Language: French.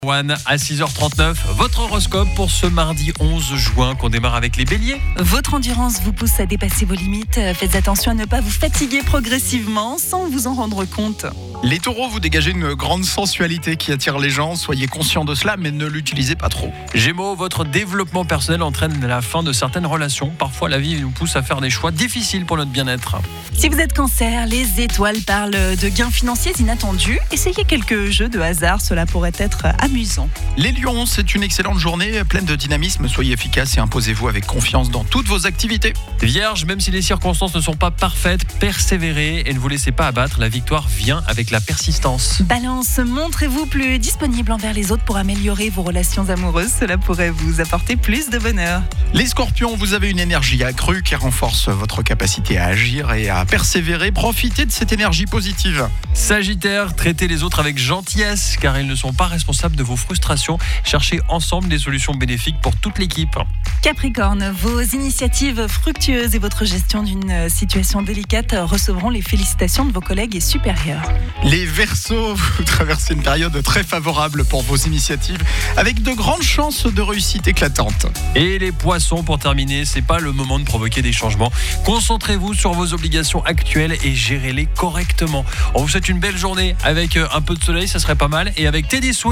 One à 6h39, votre horoscope pour ce mardi 11 juin qu'on démarre avec les béliers. Votre endurance vous pousse à dépasser vos limites. Faites attention à ne pas vous fatiguer progressivement sans vous en rendre compte. Les taureaux, vous dégagez une grande sensualité qui attire les gens. Soyez conscients de cela, mais ne l'utilisez pas trop. Gémeaux, votre développement personnel entraîne la fin de certaines relations. Parfois la vie nous pousse à faire des choix difficiles pour notre bien-être. Si vous êtes cancer, les étoiles parlent de gains financiers inattendus. Essayez quelques jeux de hasard, cela pourrait être amusant. Les lions, c'est une excellente journée pleine de dynamisme. Soyez efficaces et imposez-vous avec confiance dans toutes vos activités. Vierge, même si les circonstances ne sont pas parfaites, persévérez et ne vous laissez pas abattre. La victoire vient avec la persistance. Balance, montrez-vous plus disponible envers les autres pour améliorer vos relations amoureuses. Cela pourrait vous apporter plus de bonheur. Les scorpions, vous avez une énergie accrue qui renforce votre capacité à agir et à persévérer. Profitez de cette énergie positive. Sagittaire, traitez les autres avec gentillesse car ils ne sont pas responsables de vos frustrations. Cherchez ensemble des solutions bénéfiques pour toute l'équipe. Capricorne, vos initiatives fructueuses et votre gestion d'une situation délicate recevront les félicitations de vos collègues et supérieurs. Les Verseaux, vous traversez une période très favorable pour vos initiatives avec de grandes chances de réussite éclatante. Et les poissons, pour terminer, c'est pas le moment de provoquer des changements. Concentrez-vous sur vos obligations actuelles et gérez-les correctement. On vous souhaite une belle journée avec un peu de soleil, ça serait pas mal. Et avec Teddy Swift.